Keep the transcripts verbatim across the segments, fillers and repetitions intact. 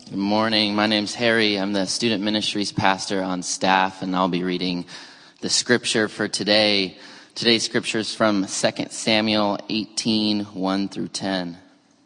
Good morning. My name's Harry. I'm the student ministries pastor on staff, and I'll be reading the scripture for today. Today's scripture is from Second Samuel eighteen, one through ten.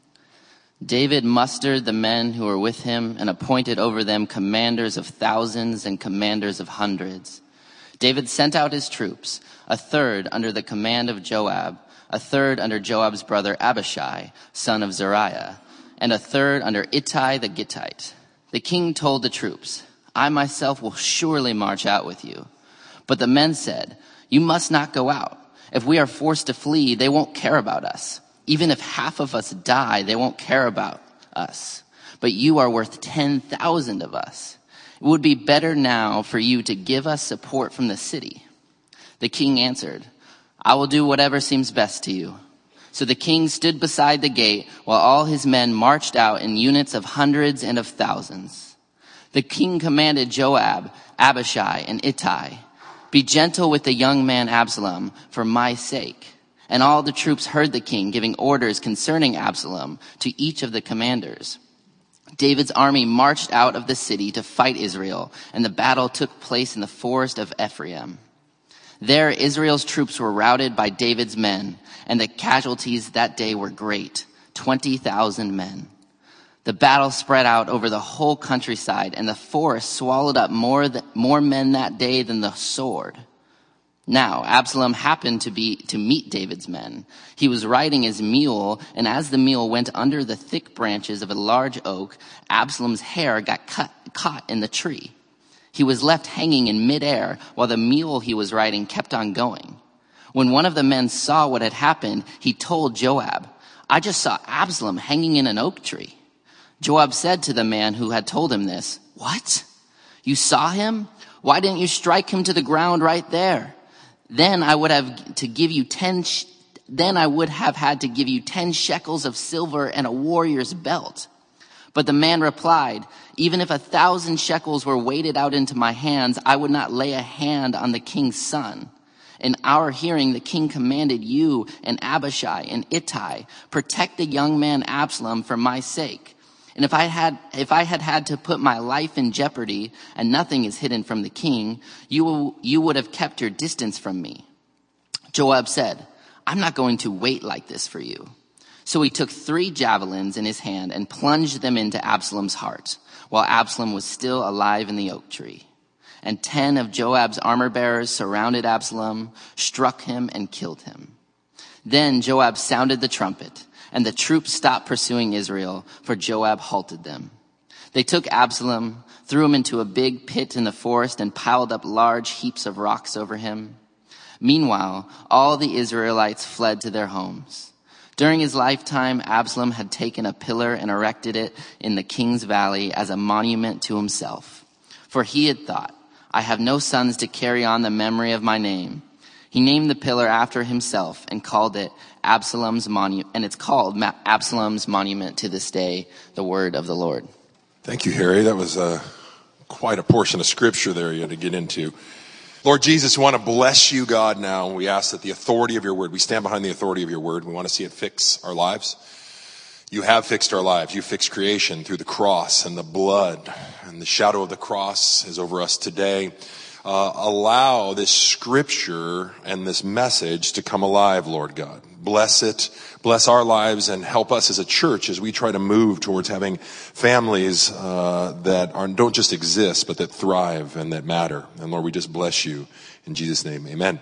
David mustered the men who were with him and appointed over them commanders of thousands and commanders of hundreds. David sent out his troops, a third under the command of Joab, a third under Joab's brother Abishai, son of Zeruiah, and a third under Ittai the Gittite. The king told the troops, I myself will surely march out with you. But the men said, you must not go out. If we are forced to flee, they won't care about us. Even if half of us die, they won't care about us. But you are worth ten thousand of us. It would be better now for you to give us support from the city. The king answered, I will do whatever seems best to you. So the king stood beside the gate while all his men marched out in units of hundreds and of thousands. The king commanded Joab, Abishai, and Ittai, be gentle with the young man Absalom for my sake. And all the troops heard the king giving orders concerning Absalom to each of the commanders. David's army marched out of the city to fight Israel, and the battle took place in the forest of Ephraim. There Israel's troops were routed by David's men, and the casualties that day were great, twenty thousand men. The battle spread out over the whole countryside, and the forest swallowed up more, th- more men that day than the sword. Now Absalom happened to be to meet David's men. He was riding his mule, and as the mule went under the thick branches of a large oak, Absalom's hair got cut, caught in the tree. He was left hanging in midair while the mule he was riding kept on going. When one of the men saw what had happened, he told Joab, I just saw Absalom hanging in an oak tree. Joab said to the man who had told him this, What? You saw him? Why didn't you strike him to the ground right there? Then I would have to give you ten, sh- then I would have had to give you ten shekels of silver and a warrior's belt. But the man replied, even if a thousand shekels were weighted out into my hands, I would not lay a hand on the king's son. In our hearing, the king commanded you and Abishai and Ittai, protect the young man Absalom for my sake. And if I had, if I had had to put my life in jeopardy, and nothing is hidden from the king, you will, you would have kept your distance from me. Joab said, I'm not going to wait like this for you. So he took three javelins in his hand and plunged them into Absalom's heart, while Absalom was still alive in the oak tree. And ten of Joab's armor bearers surrounded Absalom, struck him, and killed him. Then Joab sounded the trumpet, and the troops stopped pursuing Israel, for Joab halted them. They took Absalom, threw him into a big pit in the forest, and piled up large heaps of rocks over him. Meanwhile, all the Israelites fled to their homes. During his lifetime, Absalom had taken a pillar and erected it in the king's valley as a monument to himself. For he had thought, I have no sons to carry on the memory of my name. He named the pillar after himself and called it Absalom's monument, and it's called Ma- Absalom's monument to this day, the word of the Lord. Thank you, Harry. That was uh, quite a portion of scripture there you had to get into. Lord Jesus, we want to bless you, God, now. We ask that the authority of your word, we stand behind the authority of your word. We want to see it fix our lives. You have fixed our lives. You fixed creation through the cross and the blood, and the shadow of the cross is over us today. Uh, allow this scripture and this message to come alive, Lord God. Bless it. Bless our lives and help us as a church as we try to move towards having families uh, that are, don't just exist, but that thrive and that matter. And Lord, we just bless you in Jesus' name. Amen.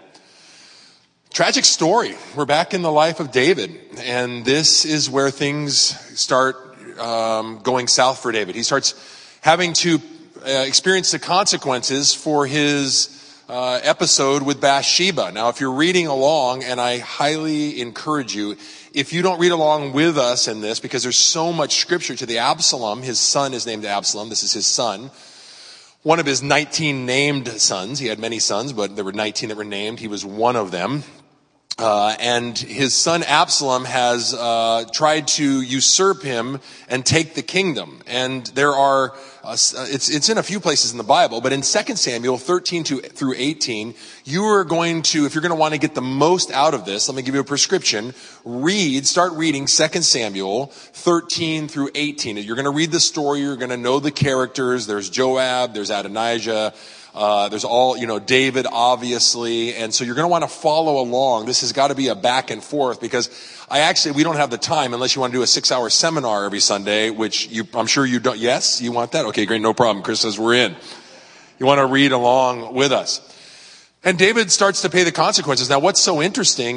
Tragic story. We're back in the life of David, and this is where things start um, going south for David. He starts having to uh, experience the consequences for his uh, episode with Bathsheba. Now, if you're reading along, and I highly encourage you, if you don't read along with us in this, because there's so much scripture to the Absalom, his son is named Absalom. This is his son. One of his nineteen named sons. He had many sons, but there were nineteen that were named. He was one of them. Uh, and his son Absalom has uh, tried to usurp him and take the kingdom. And there are, uh, it's it's in a few places in the Bible, but in Second Samuel thirteen to, through eighteen, you are going to, if you're going to want to get the most out of this, let me give you a prescription. Read, start reading Second Samuel thirteen through eighteen. You're going to read the story, you're going to know the characters. There's Joab, there's Adonijah. Uh, there's all, you know, David, obviously. And so you're going to want to follow along. This has got to be a back and forth because I actually, we don't have the time unless you want to do a six hour seminar every Sunday, which you, I'm sure you don't. Yes, you want that? Okay, great. No problem. Chris says we're in. You want to read along with us. And David starts to pay the consequences. Now, what's so interesting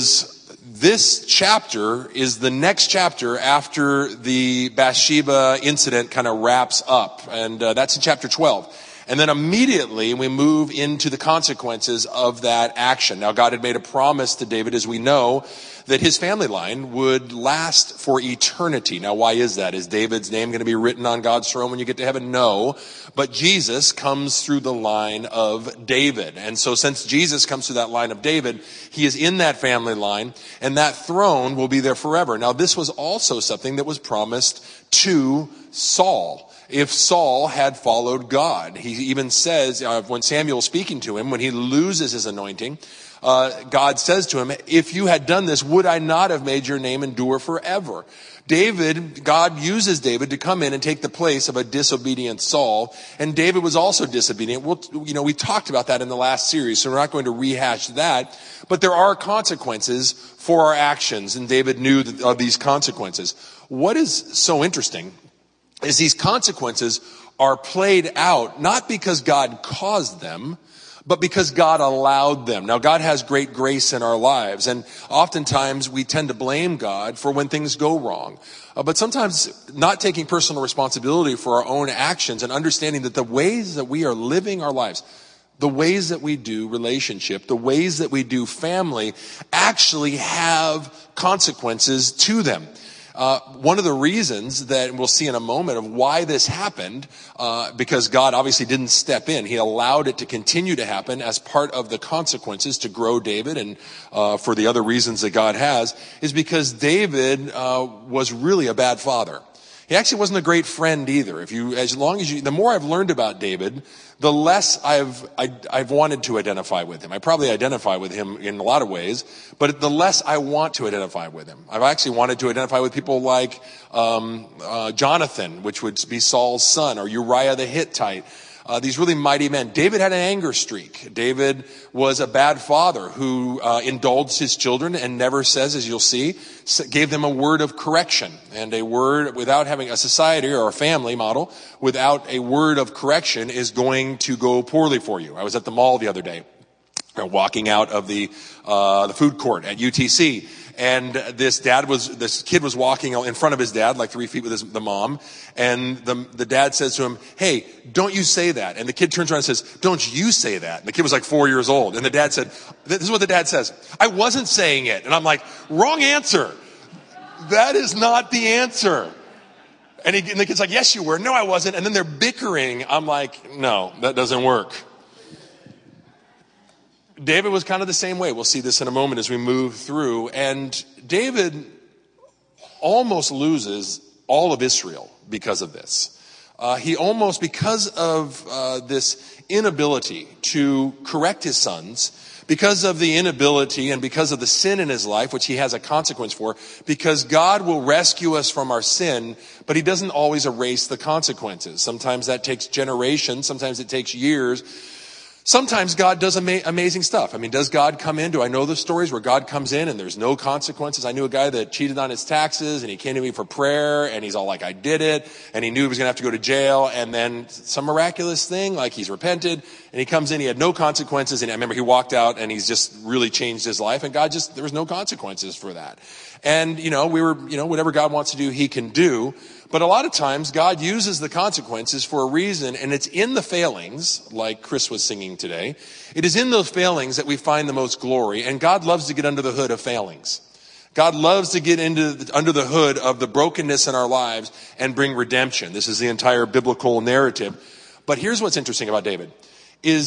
is this chapter is the next chapter after the Bathsheba incident kind of wraps up. And uh, that's in chapter twelve. And then immediately we move into the consequences of that action. Now, God had made a promise to David, as we know, that his family line would last for eternity. Now, why is that? Is David's name going to be written on God's throne when you get to heaven? No. But Jesus comes through the line of David. And so since Jesus comes through that line of David, he is in that family line, and that throne will be there forever. Now, this was also something that was promised to Saul. If Saul had followed God. He even says, uh, when Samuel's speaking to him, when he loses his anointing, uh, God says to him, if you had done this, would I not have made your name endure forever? David, God uses David to come in and take the place of a disobedient Saul. And David was also disobedient. We'll, you know, we talked about that in the last series, so we're not going to rehash that. But there are consequences for our actions, and David knew of these consequences. What is so interesting is these consequences are played out not because God caused them, but because God allowed them. Now, God has great grace in our lives, and oftentimes we tend to blame God for when things go wrong. Uh, but sometimes not taking personal responsibility for our own actions and understanding that the ways that we are living our lives, the ways that we do relationship, the ways that we do family actually have consequences to them. Uh, one of the reasons that we'll see in a moment of why this happened, uh, because God obviously didn't step in. He allowed it to continue to happen as part of the consequences to grow David and, uh, for the other reasons that God has, is because David, uh, was really a bad father. He actually wasn't a great friend either. If you, as long as you, the more I've learned about David, the less I've, I, I've wanted to identify with him. I probably identify with him in a lot of ways, but the less I want to identify with him. I've actually wanted to identify with people like, um, uh, Jonathan, which would be Saul's son, or Uriah the Hittite. Uh, these really mighty men. David had an anger streak. David was a bad father who uh, indulged his children and never says, as you'll see, gave them a word of correction. And a word without having a society or a family model, without a word of correction is going to go poorly for you. I was at the mall the other day, walking out of the uh, the food court at U T C. And this dad was, this kid was walking in front of his dad, like three feet with his, the mom. And the, the dad says to him, hey, don't you say that. And the kid turns around and says, don't you say that. And the kid was like four years old. And the dad said, this is what the dad says. I wasn't saying it. And I'm like, wrong answer. That is not the answer. And, he, and the kid's like, yes, you were. No, I wasn't. And then they're bickering. I'm like, no, that doesn't work. David was kind of the same way. We'll see this in a moment as we move through. And David almost loses all of Israel because of this. Uh, he almost, because of uh, this inability to correct his sons, because of the inability and because of the sin in his life, which he has a consequence for, because God will rescue us from our sin, but he doesn't always erase the consequences. Sometimes that takes generations. Sometimes it takes years. Sometimes God does ama- amazing stuff. I mean, does God come in? Do I know the stories where God comes in and there's no consequences? I knew a guy that cheated on his taxes and he came to me for prayer and he's all like, I did it. And he knew he was going to have to go to jail. And then some miraculous thing, like he's repented and he comes in, he had no consequences. And I remember he walked out and he's just really changed his life. And God just, there was no consequences for that. And, you know, we were, you know, whatever God wants to do, he can do. But a lot of times God uses the consequences for a reason, and it's in the failings, like Chris was singing today. It is in those failings that we find the most glory, and God loves to get under the hood of failings. God loves to get into the, under the hood of the brokenness in our lives and bring redemption. This is the entire biblical narrative. But here's what's interesting about David, is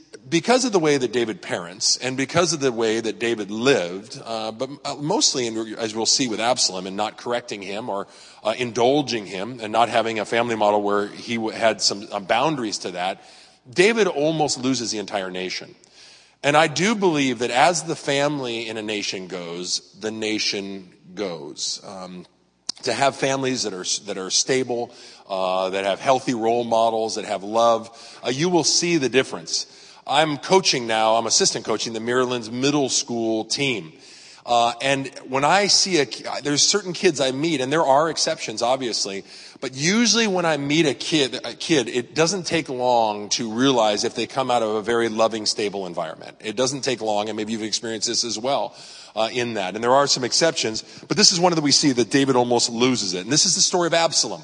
because of the way that David parents and because of the way that David lived, uh, but mostly, in, as we'll see with Absalom, and not correcting him or uh, indulging him and not having a family model where he had some uh, boundaries to that, David almost loses the entire nation. And I do believe that as the family in a nation goes, the nation goes. Um, to have families that are that are stable, uh, that have healthy role models, that have love, uh, you will see the difference. I'm coaching now, I'm assistant coaching the Maryland's middle school team. Uh, and when I see a, there's certain kids I meet, and there are exceptions, obviously, but usually when I meet a kid, a kid, it doesn't take long to realize if they come out of a very loving, stable environment. It doesn't take long, and maybe you've experienced this as well, uh, in that. And there are some exceptions, but this is one that we see that David almost loses it. And this is the story of Absalom.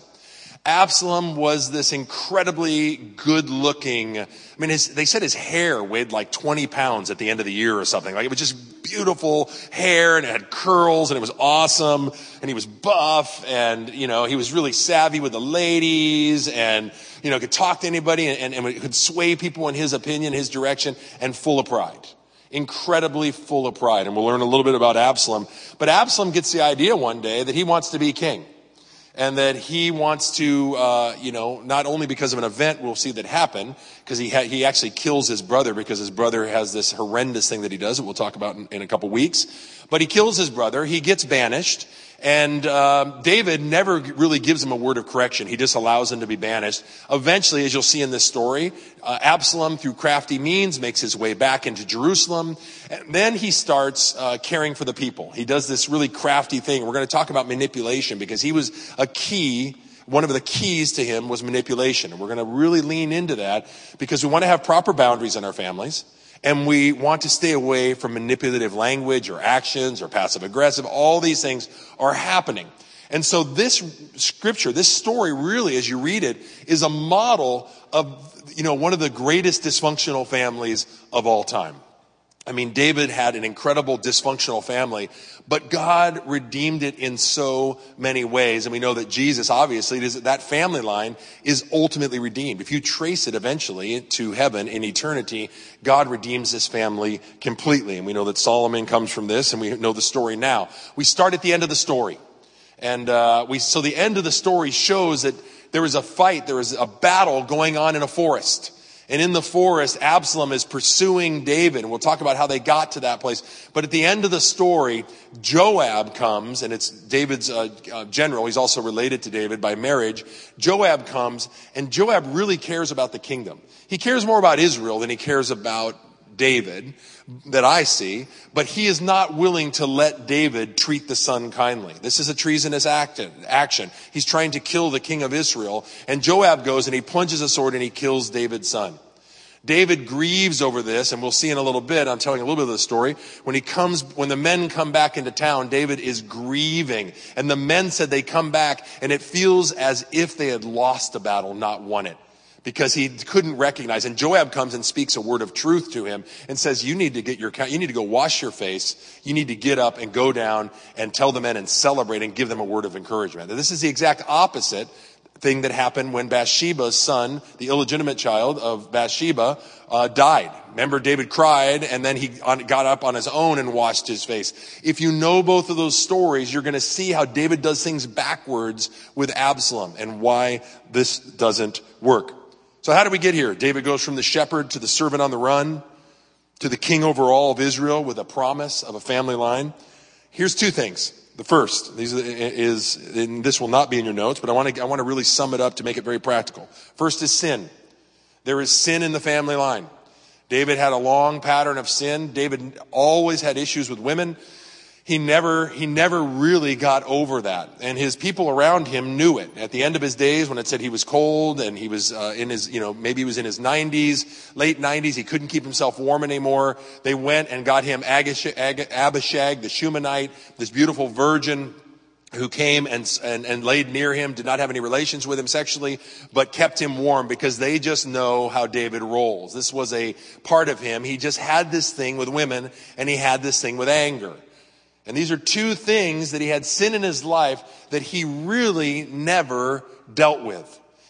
Absalom was this incredibly good-looking, I mean, his, they said his hair weighed like twenty pounds at the end of the year or something. Like, it was just beautiful hair, and it had curls, and it was awesome, and he was buff, and, you know, he was really savvy with the ladies, and, you know, could talk to anybody, and, and, and could sway people in his opinion, his direction, and full of pride. Incredibly full of pride. And we'll learn a little bit about Absalom. But Absalom gets the idea one day that he wants to be king. And that he wants to, uh, you know, not only because of an event we'll see that happen, because he ha- he actually kills his brother because his brother has this horrendous thing that he does that we'll talk about in, in a couple weeks. But he kills his brother. He gets banished. And uh, David never really gives him a word of correction. He just allows him to be banished. Eventually, as you'll see in this story, uh, Absalom, through crafty means, makes his way back into Jerusalem. And then he starts uh, caring for the people. He does this really crafty thing. We're going to talk about manipulation because he was a key. One of the keys to him was manipulation. And we're going to really lean into that because we want to have proper boundaries in our families. And we want to stay away from manipulative language or actions or passive aggressive. All these things are happening. And so this scripture, this story really, as you read it, is a model of, you know, one of the greatest dysfunctional families of all time. I mean, David had an incredible dysfunctional family, but God redeemed it in so many ways. And we know that Jesus, obviously, is, that family line is ultimately redeemed. If you trace it eventually to heaven in eternity, God redeems this family completely. And we know that Solomon comes from this, and we know the story now. We start at the end of the story. And uh, we so the end of the story shows that there is a fight, there is a battle going on in a forest. And in the forest, Absalom is pursuing David. And we'll talk about how they got to that place. But at the end of the story, Joab comes, and it's David's uh, uh, general. He's also related to David by marriage. Joab comes, and Joab really cares about the kingdom. He cares more about Israel than he cares about David, that I see. But he is not willing to let David treat the son kindly. This is a treasonous act, action. He's trying to kill the king of Israel. And Joab goes and he plunges a sword and he kills David's son. David grieves over this, and we'll see in a little bit. I'm telling a little bit of the story. When he comes, when the men come back into town, David is grieving. And the men said they come back, and it feels as if they had lost the battle, not won it. Because he couldn't recognize. And Joab comes and speaks a word of truth to him and says, you need to get your, you need to go wash your face. You need to get up and go down and tell the men and celebrate and give them a word of encouragement. And this is the exact opposite thing that happened when Bathsheba's son, the illegitimate child of Bathsheba, uh, died. Remember, David cried, and then he got up on his own and washed his face. If you know both of those stories, you're going to see how David does things backwards with Absalom and why this doesn't work. So how do we get here? David goes from the shepherd to the servant on the run to the king over all of Israel with a promise of a family line. Here's two things. The first these is, and this will not be in your notes, but I want to I want to really sum it up to make it very practical. First is sin. There is sin in the family line. David had a long pattern of sin. David always had issues with women. He never, he never really got over that. And his people around him knew it. At the end of his days, when it said he was cold and he was uh, in his, you know, maybe he was in his nineties, late nineties, he couldn't keep himself warm anymore. They went and got him Agash- Ag- Abishag, the Shumanite, this beautiful virgin who came and, and, and laid near him, did not have any relations with him sexually, but kept him warm because they just know how David rolls. This was a part of him. He just had this thing with women, and he had this thing with anger. And these are two things that he had sin in his life that he really never dealt with.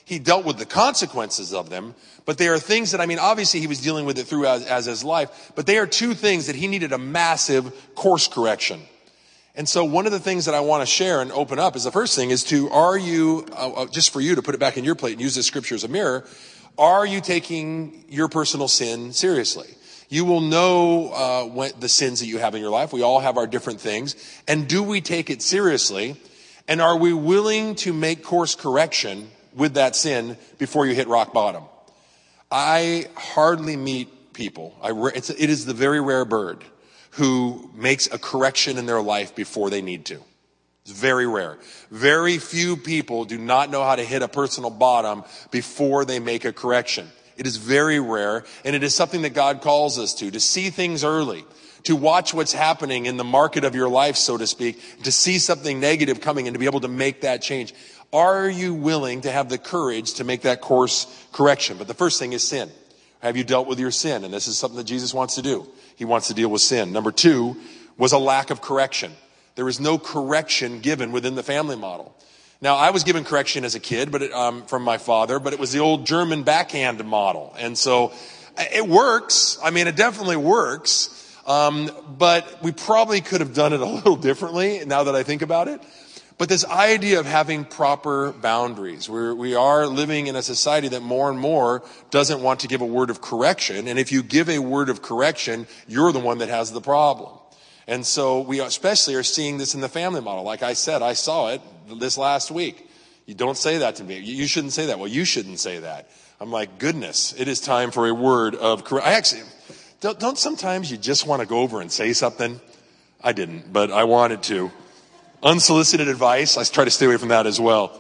He dealt with the consequences of them, but they are things that, I mean, obviously he was dealing with it through as, as his life, but they are two things that he needed a massive course correction. And so one of the things that I want to share and open up is the first thing is to, are you, uh, just for you to put it back in your plate and use this scripture as a mirror, are you taking your personal sin seriously? You will know uh, when, the sins that you have in your life. We all have our different things. And do we take it seriously? And are we willing to make course correction with that sin before you hit rock bottom? I hardly meet people. I, it's, it is the very rare bird who makes a correction in their life before they need to. It's very rare. Very few people do not know how to hit a personal bottom before they make a correction. It is very rare, and it is something that God calls us to, to see things early, to watch what's happening in the market of your life, so to speak, to see something negative coming and to be able to make that change. Are you willing to have the courage to make that course correction? But the first thing is sin. Have you dealt with your sin? And this is something that Jesus wants to do. He wants to deal with sin. Number two was a lack of correction. There was no correction given within the family model. Now, I was given correction as a kid, but it, um, from my father, but it was the old German backhand model. And so it works. I mean, it definitely works. Um, but we probably could have done it a little differently now that I think about it. But this idea of having proper boundaries, we're, we are living in a society that more and more doesn't want to give a word of correction. And if you give a word of correction, you're the one that has the problem. And so we especially are seeing this in the family model. Like I said, I saw it this last week. You don't say that to me. You shouldn't say that. Well, you shouldn't say that. I'm like, goodness, it is time for a word of correction. I actually, don't, don't sometimes you just want to go over and say something? I didn't, but I wanted to. Unsolicited advice, I try to stay away from that as well.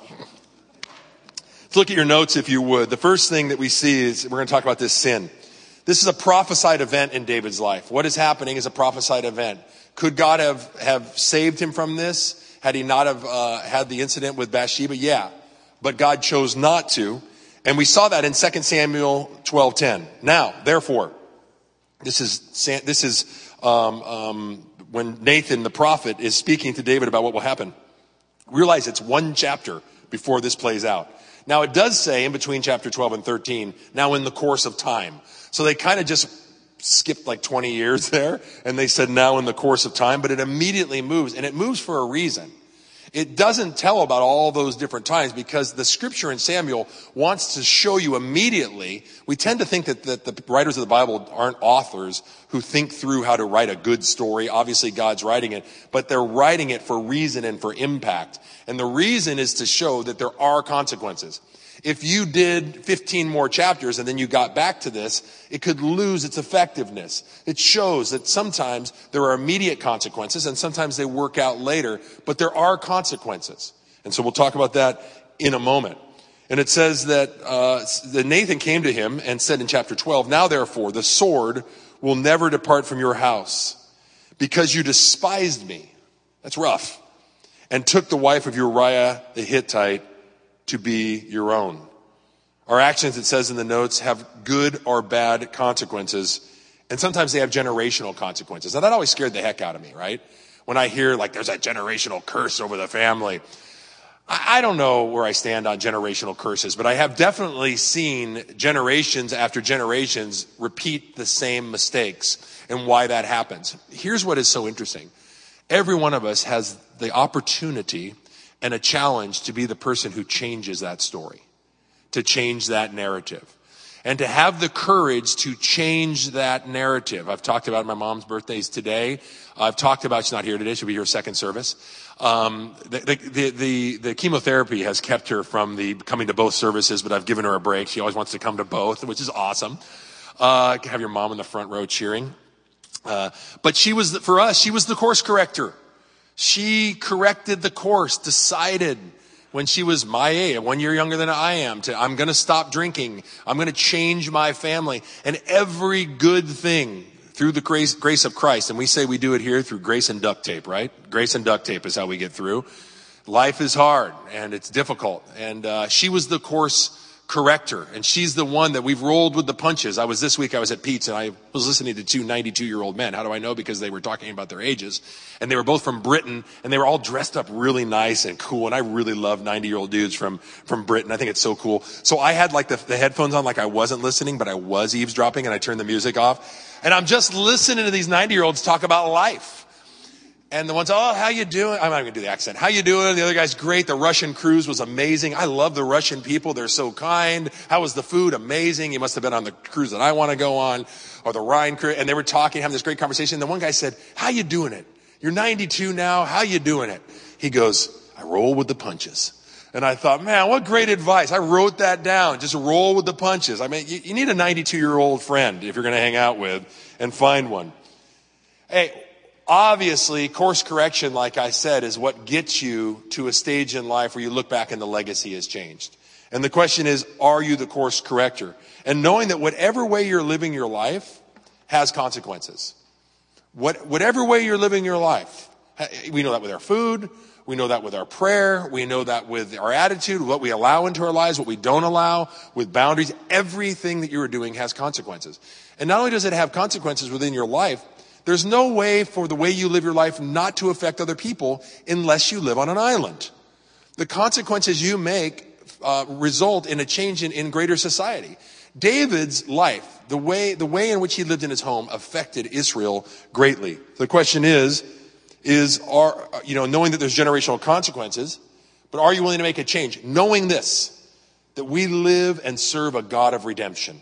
Let's look at your notes if you would. The first thing that we see is, we're going to talk about this sin. This is a prophesied event in David's life. What is happening is a prophesied event. Could God have, have saved him from this had he not have uh, had the incident with Bathsheba? Yeah. But God chose not to. And we saw that in Second Samuel twelve ten. Now, therefore, this is, this is, um, um, when Nathan, the prophet, is speaking to David about what will happen. Realize it's one chapter before this plays out. Now, it does say in between chapter twelve and thirteen, now in the course of time. So they kind of just skipped like twenty years there, and they said now in the course of time, but it immediately moves, and it moves for a reason. It doesn't tell about all those different times because the scripture in Samuel wants to show you immediately. We tend to think that, that the writers of the Bible aren't authors who think through how to write a good story. Obviously, God's writing it, but they're writing it for reason and for impact. And the reason is to show that there are consequences. If you did fifteen more chapters and then you got back to this, it could lose its effectiveness. It shows that sometimes there are immediate consequences and sometimes they work out later, but there are consequences. And so we'll talk about that in a moment. And it says that, uh, that Nathan came to him and said in chapter twelve, now therefore the sword will never depart from your house because you despised me. That's rough. And took the wife of Uriah the Hittite to be your own. Our actions, it says in the notes, have good or bad consequences. And sometimes they have generational consequences. Now that always scared the heck out of me, right? When I hear like there's a generational curse over the family. I, I don't know where I stand on generational curses, but I have definitely seen generations after generations repeat the same mistakes and why that happens. Here's what is so interesting. Every one of us has the opportunity and a challenge to be the person who changes that story, to change that narrative, and to have the courage to change that narrative. I've talked about my mom's birthdays today. I've talked about, she's not here today, she'll be here second service. Um, the, the, the, the chemotherapy has kept her from the coming to both services, but I've given her a break. She always wants to come to both, which is awesome. Uh, have your mom in the front row cheering. Uh, but she was, for us, she was the course corrector. She corrected the course, decided when she was my age, one year younger than I am, to I'm going to stop drinking. I'm going to change my family. And every good thing through the grace, grace of Christ, and we say we do it here through grace and duct tape, right? Grace and duct tape is how we get through. Life is hard and it's difficult. And uh, she was the course corrector. And she's the one that we've rolled with the punches. I was this week, I was at Pete's and I was listening to two ninety-two-year-old men. How do I know? Because they were talking about their ages. And they were both from Britain and they were all dressed up really nice and cool. And I really love ninety-year-old dudes from, from Britain. I think it's so cool. So I had like the, the headphones on like I wasn't listening, but I was eavesdropping and I turned the music off. And I'm just listening to these ninety-year-olds talk about life. And the one's, oh, how you doing? I'm not going to do the accent. How you doing? The other guy's great. The Russian cruise was amazing. I love the Russian people. They're so kind. How was the food? Amazing. You must have been on the cruise that I want to go on, or the Rhine cruise. And they were talking, having this great conversation. And the one guy said, how you doing it? You're ninety-two now. How you doing it? He goes, I roll with the punches. And I thought, man, what great advice. I wrote that down. Just roll with the punches. I mean, you, you need a ninety-two-year-old friend if you're going to hang out with, and find one. Hey, obviously, course correction, like I said, is what gets you to a stage in life where you look back and the legacy has changed. And the question is, are you the course corrector? And knowing that whatever way you're living your life has consequences. What, whatever way you're living your life, we know that with our food, we know that with our prayer, we know that with our attitude, what we allow into our lives, what we don't allow, with boundaries. Everything that you are doing has consequences. And not only does it have consequences within your life, there's no way for the way you live your life not to affect other people unless you live on an island. The consequences you make uh, result in a change in, in greater society. David's life, the way, the way in which he lived in his home affected Israel greatly. The question is, is are, you know, knowing that there's generational consequences, but are you willing to make a change? Knowing this, that we live and serve a God of redemption.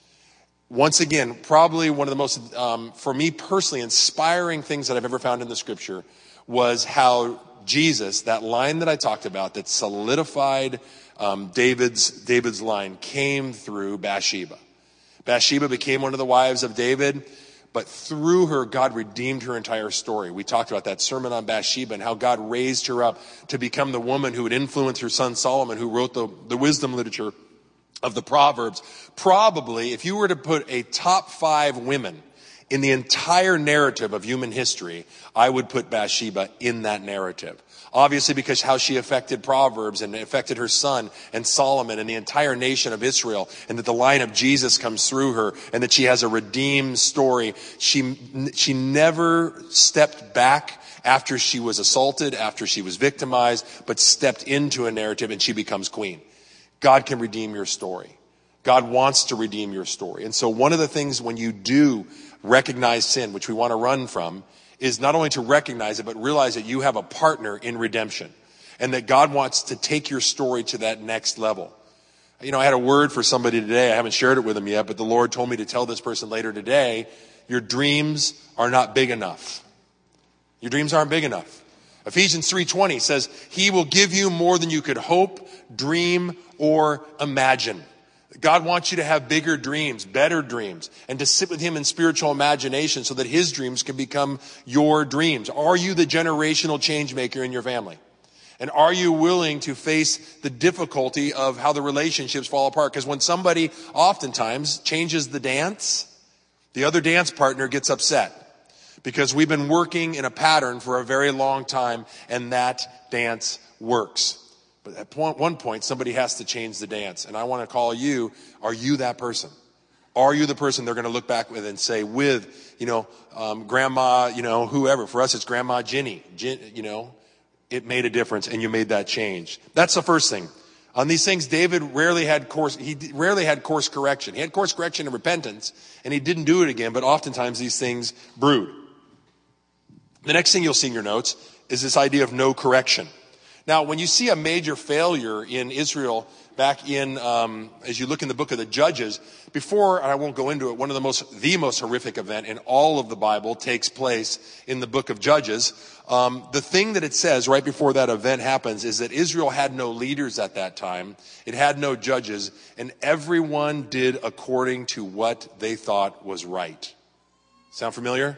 Once again, probably one of the most, um, for me personally, inspiring things that I've ever found in the scripture was how Jesus, that line that I talked about that solidified um, David's, David's line, came through Bathsheba. Bathsheba became one of the wives of David, but through her, God redeemed her entire story. We talked about that sermon on Bathsheba and how God raised her up to become the woman who would influence her son Solomon, who wrote the, the wisdom literature of the Proverbs. Probably, if you were to put a top five women in the entire narrative of human history, I would put Bathsheba in that narrative. Obviously, because how she affected Proverbs and affected her son and Solomon and the entire nation of Israel, and that the line of Jesus comes through her, and that she has a redeemed story. She, she never stepped back after she was assaulted, after she was victimized, but stepped into a narrative and she becomes queen. God can redeem your story. God wants to redeem your story. And so one of the things when you do recognize sin, which we want to run from, is not only to recognize it, but realize that you have a partner in redemption and that God wants to take your story to that next level. You know, I had a word for somebody today. I haven't shared it with them yet, but the Lord told me to tell this person later today, your dreams are not big enough. Your dreams aren't big enough. Ephesians three twenty says, he will give you more than you could hope, dream, or imagine. God wants you to have bigger dreams, better dreams, and to sit with him in spiritual imagination so that his dreams can become your dreams. Are you the generational change maker in your family? And are you willing to face the difficulty of how the relationships fall apart? Because when somebody oftentimes changes the dance, the other dance partner gets upset. Because we've been working in a pattern for a very long time, and that dance works. But at one point, somebody has to change the dance. And I want to call you, are you that person? Are you the person they're going to look back with and say, with, you know, um, grandma, you know, whoever. For us, it's Grandma Ginny. Gin, you know, it made a difference, and you made that change. That's the first thing. On these things, David rarely had course, he rarely had course correction. He had course correction and repentance, and he didn't do it again, but oftentimes these things brewed. The next thing you'll see in your notes is this idea of no correction. Now, when you see a major failure in Israel back in, um, as you look in the book of the Judges, before, and I won't go into it, one of the most, the most horrific event in all of the Bible takes place in the book of Judges. Um, the thing that it says right before that event happens is that Israel had no leaders at that time. It had no judges, and everyone did according to what they thought was right. Sound familiar?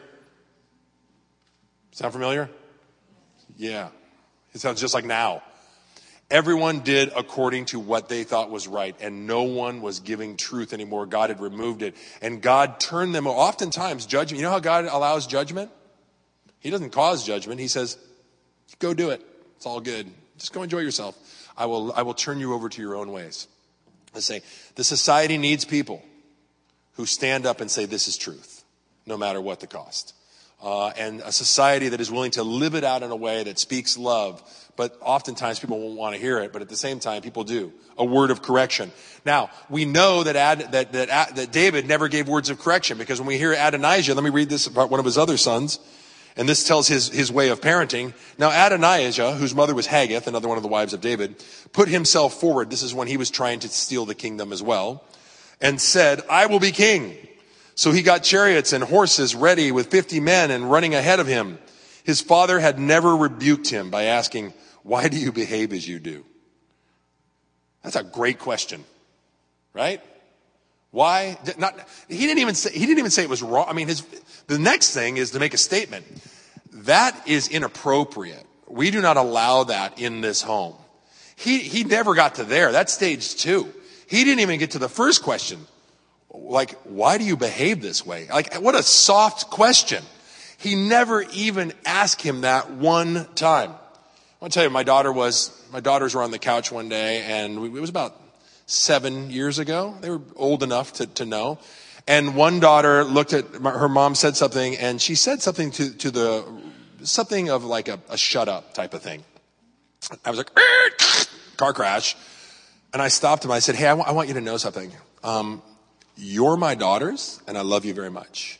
Sound familiar? Yeah. It sounds just like now. Everyone did according to what they thought was right, and no one was giving truth anymore. God had removed it, and God turned them, oftentimes judgment. You know how God allows judgment? He doesn't cause judgment. He says, go do it. It's all good. Just go enjoy yourself. I will, I will turn you over to your own ways. Let's say the society needs people who stand up and say this is truth, no matter what the cost. Uh, and a society that is willing to live it out in a way that speaks love, but oftentimes people won't want to hear it, but at the same time people do. A word of correction. Now, we know that Ad, that, that that David never gave words of correction, because when we hear Adonijah, let me read this about one of his other sons, and this tells his, his way of parenting. Now Adonijah, whose mother was Haggith, another one of the wives of David, put himself forward, this is when he was trying to steal the kingdom as well, and said, I will be king. So he got chariots and horses ready with fifty men and running ahead of him. His father had never rebuked him by asking, why do you behave as you do? That's a great question, right? Why? Not, he didn't even say, he didn't even say it was wrong. I mean, his, the next thing is to make a statement. That is inappropriate. We do not allow that in this home. He, he never got to there. That's stage two. He didn't even get to the first question. Like, why do you behave this way? Like, what a soft question. He never even asked him that one time. I want to tell you, my daughter was, my daughters were on the couch one day, and we, it was about seven years ago. They were old enough to, to know. And one daughter looked at, my, her mom said something, and she said something to, to the, something of like a, a shut up type of thing. I was like, car crash. And I stopped him. I said, hey, I, w- I want you to know something. Um, You're my daughters, and I love you very much.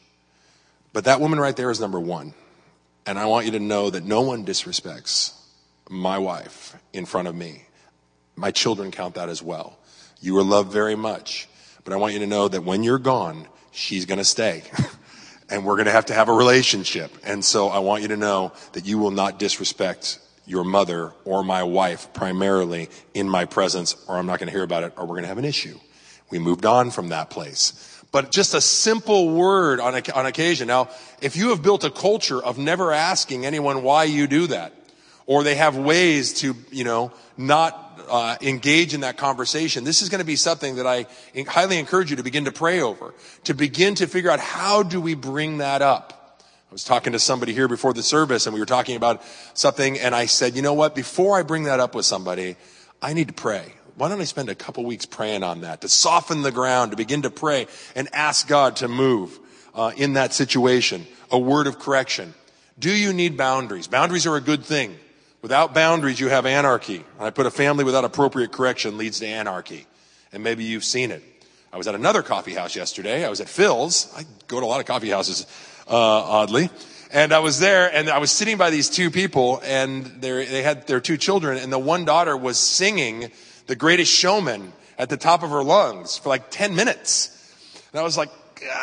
But that woman right there is number one. And I want you to know that no one disrespects my wife in front of me. My children count that as well. You are loved very much. But I want you to know that when you're gone, she's going to stay. And we're going to have to have a relationship. And so I want you to know that you will not disrespect your mother or my wife primarily in my presence, or I'm not going to hear about it, or we're going to have an issue. We moved on from that place. But just a simple word on, on occasion. Now, if you have built a culture of never asking anyone why you do that, or they have ways to, you know, not uh, engage in that conversation, this is going to be something that I highly encourage you to begin to pray over, to begin to figure out how do we bring that up. I was talking to somebody here before the service, and we were talking about something, and I said, you know what, before I bring that up with somebody, I need to pray. Why don't I spend a couple weeks praying on that, to soften the ground, to begin to pray and ask God to move uh, in that situation. A word of correction. Do you need boundaries? Boundaries are a good thing. Without boundaries, you have anarchy. And I put a family without appropriate correction leads to anarchy. And maybe you've seen it. I was at another coffee house yesterday. I was at Phil's. I go to a lot of coffee houses, uh, oddly. And I was there, and I was sitting by these two people, and they had their two children, and the one daughter was singing The Greatest Showman at the top of her lungs for like ten minutes. And I was like,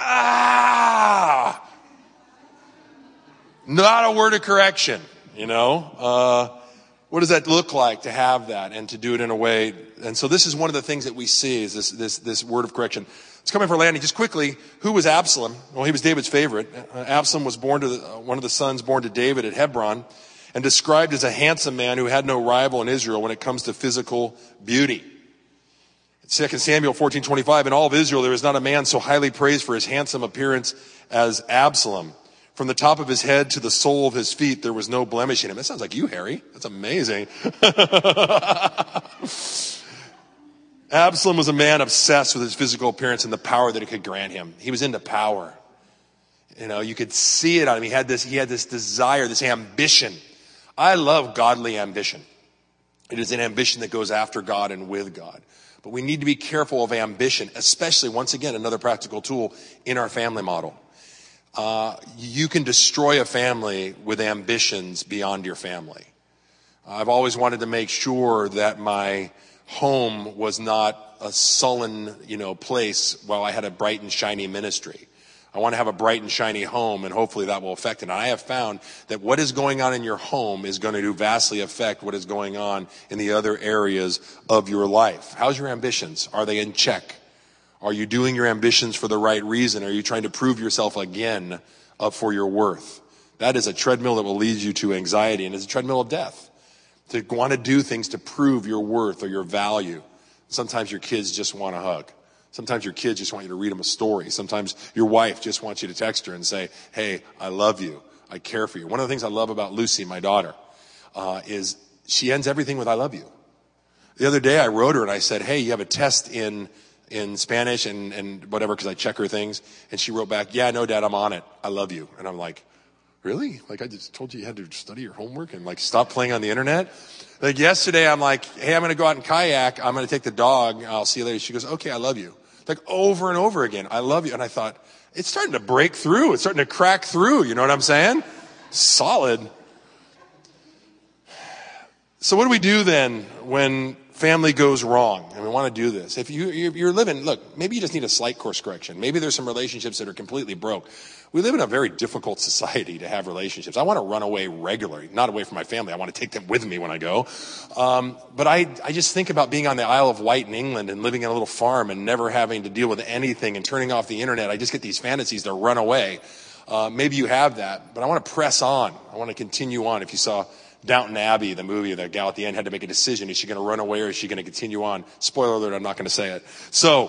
ah, not a word of correction, you know. Uh, what does that look like to have that and to do it in a way? And so this is one of the things that we see is this, this, this word of correction. Let's come in for landing. Just quickly, who was Absalom? Well, he was David's favorite. Uh, Absalom was born to the, uh, one of the sons born to David at Hebron, and described as a handsome man who had no rival in Israel when it comes to physical beauty. Second Samuel fourteen twenty-five, in all of Israel there is not a man so highly praised for his handsome appearance as Absalom. From the top of his head to the sole of his feet, there was no blemish in him. That sounds like you, Harry. That's amazing. Absalom was a man obsessed with his physical appearance and the power that it could grant him. He was into power. You know, you could see it on him. He had this, he had this desire, this ambition. I love godly ambition. It is an ambition that goes after God and with God. But we need to be careful of ambition, especially, once again, another practical tool in our family model. Uh, you can destroy a family with ambitions beyond your family. I've always wanted to make sure that my home was not a sullen, you know, place while I had a bright and shiny ministry. I want to have a bright and shiny home, and hopefully that will affect it. And I have found that what is going on in your home is going to vastly affect what is going on in the other areas of your life. How's your ambitions? Are they in check? Are you doing your ambitions for the right reason? Are you trying to prove yourself again up for your worth? That is a treadmill that will lead you to anxiety, and it's a treadmill of death. To want to do things to prove your worth or your value. Sometimes your kids just want a hug. Sometimes your kids just want you to read them a story. Sometimes your wife just wants you to text her and say, hey, I love you. I care for you. One of the things I love about Lucy, my daughter, uh, is she ends everything with I love you. The other day I wrote her and I said, hey, you have a test in in Spanish and, and whatever, because I check her things. And she wrote back, yeah, no, Dad, I'm on it. I love you. And I'm like, really? Like, I just told you you had to study your homework and like stop playing on the internet? Like yesterday, I'm like, hey, I'm going to go out and kayak. I'm going to take the dog. I'll see you later. She goes, okay, I love you. Like over and over again, I love you. And I thought, it's starting to break through. It's starting to crack through. You know what I'm saying? Solid. So what do we do then when family goes wrong and we want to do this? If you, you're living, look, maybe you just need a slight course correction. Maybe there's some relationships that are completely broke. We live in a very difficult society to have relationships. I want to run away regularly, not away from my family. I want to take them with me when I go. Um, but I, I just think about being on the Isle of Wight in England and living in a little farm and never having to deal with anything and turning off the internet. I just get these fantasies to run away. Uh, maybe you have that, but I want to press on. I want to continue on. If you saw Downton Abbey, the movie, the gal at the end had to make a decision. Is she going to run away or is she going to continue on? Spoiler alert, I'm not going to say it. So,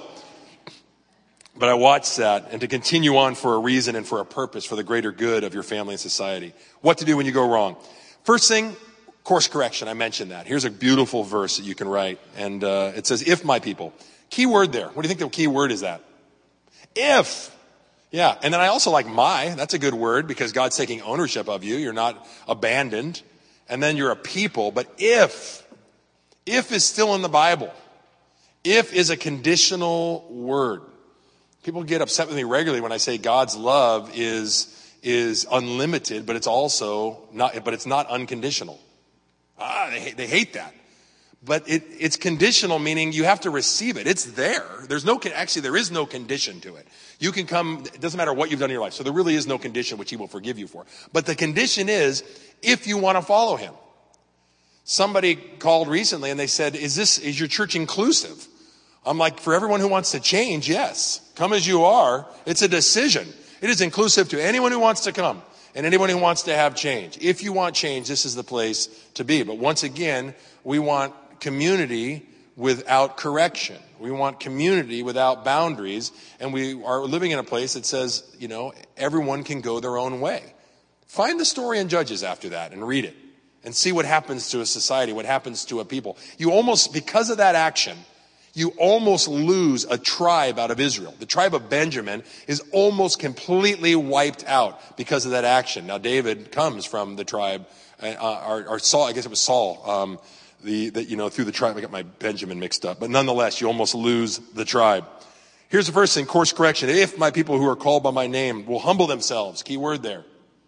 but I watched that, and to continue on for a reason and for a purpose, for the greater good of your family and society. What to do when you go wrong. First thing, course correction. I mentioned that. Here's a beautiful verse that you can write. And uh, it says, if my people. Key word there. What do you think the key word is that? If. Yeah. And then I also like my. That's a good word because God's taking ownership of you. You're not abandoned. And then you're a people. But if. If is still in the Bible. If is a conditional word. People get upset with me regularly when I say God's love is, is unlimited, but it's also not, but it's not unconditional. Ah, they hate, they hate that. But it, it's conditional, meaning you have to receive it. It's there. There's no, actually there is no condition to it. You can come, it doesn't matter what you've done in your life. So there really is no condition which he will forgive you for. But the condition is if you want to follow him. Somebody called recently and they said, is this, is your church inclusive? I'm like, for everyone who wants to change, yes. Come as you are. It's a decision. It is inclusive to anyone who wants to come and anyone who wants to have change. If you want change, this is the place to be. But once again, we want community without correction. We want community without boundaries. And we are living in a place that says, you know, everyone can go their own way. Find the story in Judges after that and read it and see what happens to a society, what happens to a people. You almost, because of that action, you almost lose a tribe out of Israel. The tribe of Benjamin is almost completely wiped out because of that action. Now, David comes from the tribe, uh, or, or Saul, I guess it was Saul, um, the, the, you know, through the tribe. I got my Benjamin mixed up. But nonetheless, you almost lose the tribe. Here's the first thing, course correction. If my people who are called by my name will humble themselves, key word there,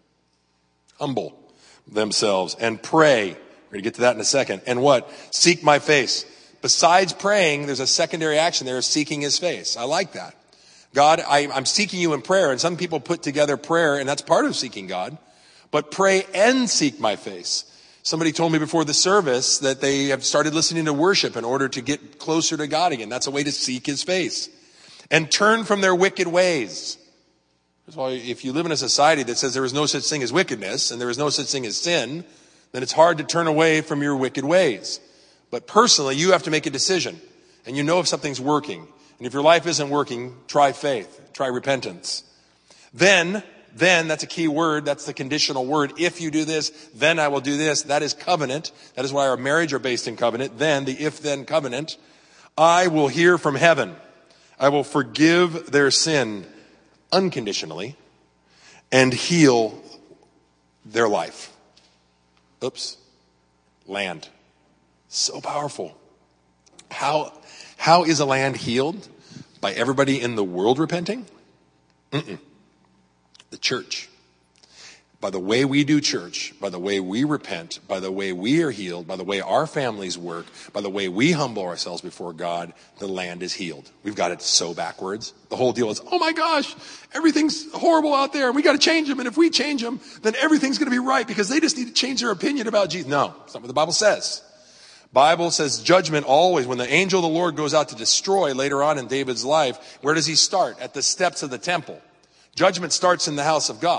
humble themselves, and pray. We're going to get to that in a second. And what? Seek my face. Besides praying, there's a secondary action there of seeking his face. I like that. God, I, I'm seeking you in prayer. And some people put together prayer, and that's part of seeking God. But pray and seek my face. Somebody told me before the service that they have started listening to worship in order to get closer to God again. That's a way to seek his face. And turn from their wicked ways. That's why if you live in a society that says there is no such thing as wickedness and there is no such thing as sin, then it's hard to turn away from your wicked ways. But personally, you have to make a decision. And you know if something's working. And if your life isn't working, try faith. Try repentance. Then, then, that's a key word. That's the conditional word. If you do this, then I will do this. That is covenant. That is why our marriage are based in covenant. Then, the if-then covenant. I will hear from heaven. I will forgive their sin unconditionally and heal their life. Oops. Land. So powerful. How, how is a land healed? By everybody in the world repenting? Mm-mm. The church. By the way we do church, by the way we repent, by the way we are healed, by the way our families work, by the way we humble ourselves before God, the land is healed. We've got it so backwards. The whole deal is, oh my gosh, everything's horrible out there and we got to change them. And if we change them, then everything's going to be right because they just need to change their opinion about Jesus. No, that's not what the Bible says. Bible says judgment always, when the angel of the Lord goes out to destroy later on in David's life, where does he start? At the steps of the temple. Judgment starts in the house of God.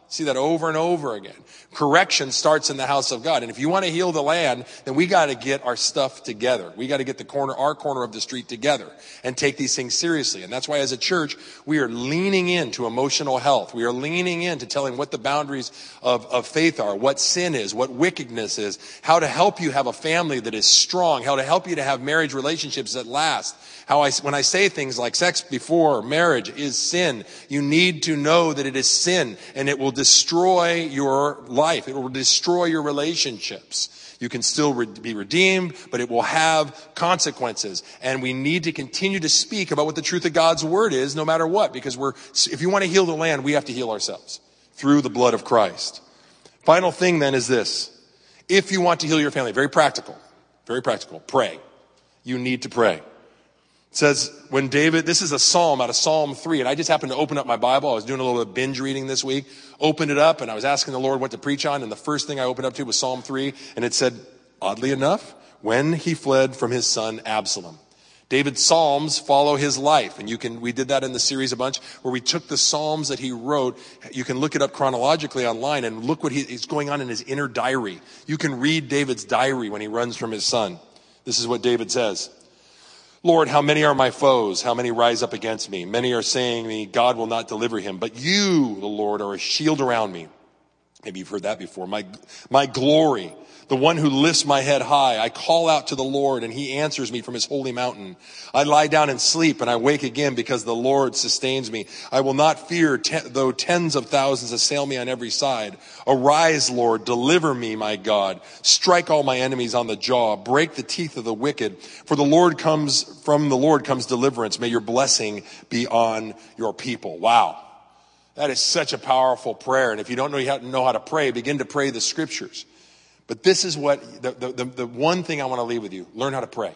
See that over and over again. Correction starts in the house of God. And if you want to heal the land, then we got to get our stuff together. We got to get the corner, our corner of the street together and take these things seriously. And that's why as a church, we are leaning into emotional health. We are leaning into telling what the boundaries of, of faith are, what sin is, what wickedness is, how to help you have a family that is strong, how to help you to have marriage relationships that last. How I, when I say things like sex before marriage is sin, you need to know that it is sin and it will destroy your life. It will destroy your relationships. You can still re- be redeemed, but it will have consequences. And we need to continue to speak about what the truth of God's word is, no matter what, because we're, if you want to heal the land, we have to heal ourselves through the blood of Christ. Final thing then is this. If you want to heal your family, very practical, very practical, pray. You need to pray. It says when David, this is a psalm out of Psalm three, and I just happened to open up my Bible. I was doing a little bit of binge reading this week, opened it up, and I was asking the Lord what to preach on, and the first thing I opened up to was Psalm three, and it said, oddly enough, when he fled from his son Absalom. David's Psalms follow his life, and you can, we did that in the series a bunch, where we took the Psalms that he wrote. You can look it up chronologically online and look what he, is going on in his inner diary. You can read David's diary when he runs from his son. This is what David says. Lord, how many are my foes? How many rise up against me? Many are saying to me, God will not deliver him. But you, the Lord, are a shield around me. Maybe you've heard that before. My, my glory, the one who lifts my head high. I call out to the Lord and he answers me from his holy mountain. I lie down and sleep and I wake again because the Lord sustains me. I will not fear ten, though tens of thousands assail me on every side. Arise, Lord, deliver me, my God. Strike all my enemies on the jaw. Break the teeth of the wicked. For the Lord comes, from the Lord comes deliverance. May your blessing be on your people. Wow. That is such a powerful prayer. And if you don't know how to, know how to pray, begin to pray the scriptures. But this is what, the, the, the one thing I want to leave with you. Learn how to pray.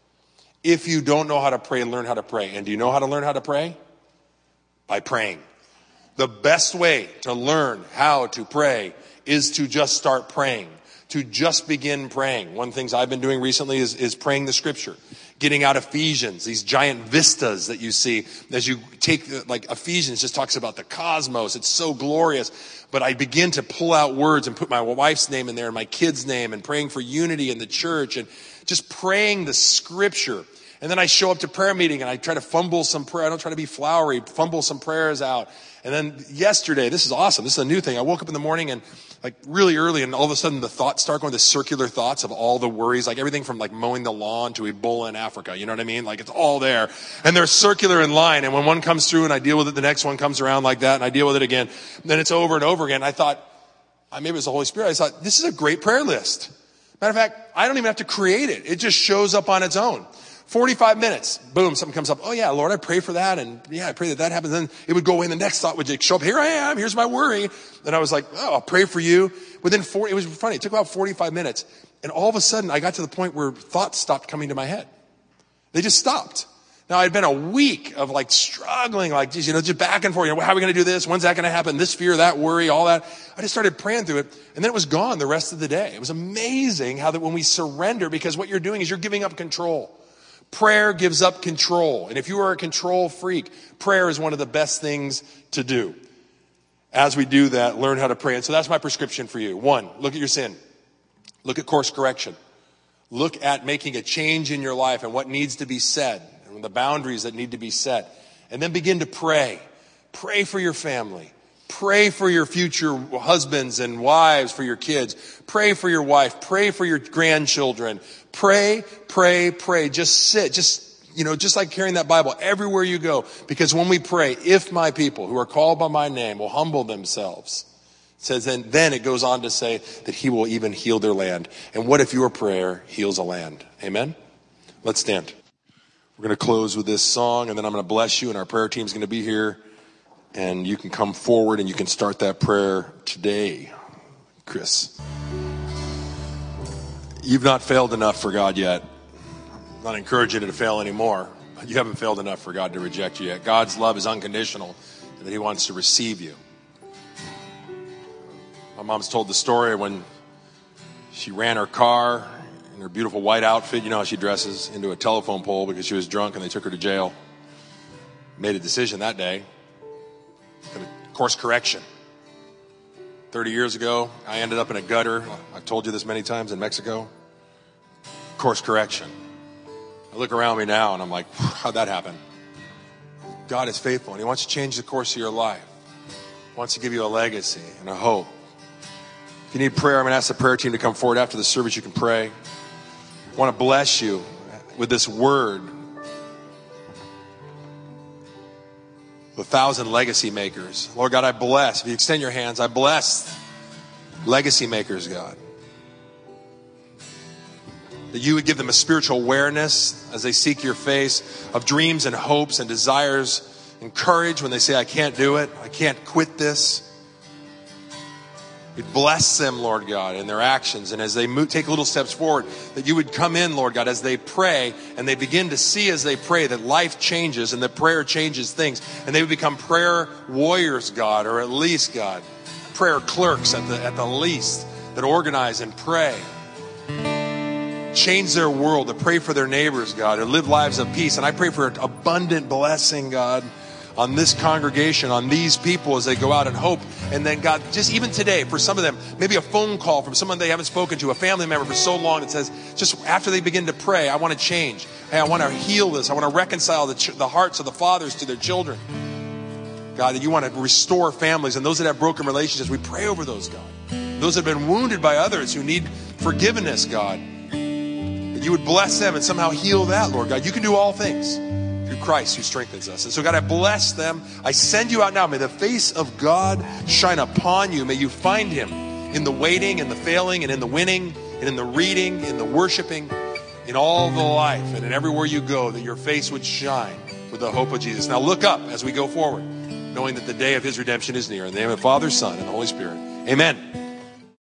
If you don't know how to pray, learn how to pray. And do you know how to learn how to pray? By praying. The best way to learn how to pray is to just start praying. To just begin praying. One of the things I've been doing recently is, is praying the scripture. Getting out Ephesians, these giant vistas that you see as you take, like Ephesians just talks about the cosmos. It's so glorious. But I begin to pull out words and put my wife's name in there and my kid's name and praying for unity in the church and just praying the scripture. And then I show up to prayer meeting and I try to fumble some prayer. I don't try to be flowery, fumble some prayers out. And then yesterday, this is awesome. This is a new thing. I woke up in the morning and like really early and all of a sudden the thoughts start going, the circular thoughts of all the worries, like everything from like mowing the lawn to Ebola in Africa. You know what I mean? Like it's all there and they're circular in line. And when one comes through and I deal with it, the next one comes around like that and I deal with it again. Then it's over and over again. I thought, maybe it was the Holy Spirit. I thought, this is a great prayer list. Matter of fact, I don't even have to create it. It just shows up on its own. forty-five minutes, boom, something comes up. Oh yeah, Lord, I pray for that. And yeah, I pray that that happens. Then it would go away and the next thought would show up. Here I am. Here's my worry. Then I was like, oh, I'll pray for you. Within four, it was funny. It took about forty-five minutes. And all of a sudden I got to the point where thoughts stopped coming to my head. They just stopped. Now I'd been a week of like struggling, like, geez, you know, just back and forth. You know, how are we going to do this? When's that going to happen? This fear, that worry, all that. I just started praying through it. And then it was gone the rest of the day. It was amazing how that when we surrender, because what you're doing is you're giving up control. Prayer gives up control. And if you are a control freak, prayer is one of the best things to do. As we do that, learn how to pray. And so that's my prescription for you. One, look at your sin. Look at course correction. Look at making a change in your life and what needs to be said and the boundaries that need to be set. And then begin to pray. Pray for your family. Pray for your future husbands and wives, for your kids. Pray for your wife. Pray for your grandchildren. Pray, pray, pray. Just sit. Just, you know, just like carrying that Bible everywhere you go. Because when we pray, if my people who are called by my name will humble themselves, it says, then, then it goes on to say that he will even heal their land. And what if your prayer heals a land? Amen? Let's stand. We're going to close with this song and then I'm going to bless you and our prayer team's going to be here. And you can come forward and you can start that prayer today, Chris. You've not failed enough for God yet. I'm not encouraging you to fail anymore. You haven't failed enough for God to reject you yet. God's love is unconditional and that he wants to receive you. My mom's told the story when she ran her car in her beautiful white outfit, you know how she dresses, into a telephone pole because she was drunk and they took her to jail. Made a decision that day. Course correction. thirty years ago, I ended up in a gutter. I've told you this many times, in Mexico. Course correction. I look around me now and I'm like, how'd that happen? God is faithful and he wants to change the course of your life. He wants to give you a legacy and a hope. If you need prayer, I'm going to ask the prayer team to come forward after the service. You can pray. I want to bless you with this word. The thousand legacy makers. Lord God, I bless. If you extend your hands, I bless legacy makers, God. That you would give them a spiritual awareness as they seek your face of dreams and hopes and desires and courage when they say, I can't do it. I can't quit this. You'd bless them, Lord God, in their actions. And as they move, take little steps forward, that you would come in, Lord God, as they pray and they begin to see as they pray that life changes and that prayer changes things. And they would become prayer warriors, God, or at least, God, prayer clerks at the, at the least, that organize and pray. Change their world, to pray for their neighbors, God, and live lives of peace. And I pray for abundant blessing, God, on this congregation, on these people as they go out and hope. And then, God, just even today, for some of them, maybe a phone call from someone they haven't spoken to, a family member for so long that says, just after they begin to pray, I want to change. Hey, I want to heal this. I want to reconcile the, ch- the hearts of the fathers to their children. God, that you want to restore families. And those that have broken relationships, we pray over those, God. Those that have been wounded by others who need forgiveness, God. You would bless them and somehow heal that, Lord God. You can do all things through Christ who strengthens us. And so, God, I bless them. I send you out now. May the face of God shine upon you. May you find him in the waiting and the failing and in the winning and in the reading, in the worshiping, in all the life and in everywhere you go, that your face would shine with the hope of Jesus. Now look up as we go forward, knowing that the day of his redemption is near. In the name of the Father, Son, and the Holy Spirit. Amen.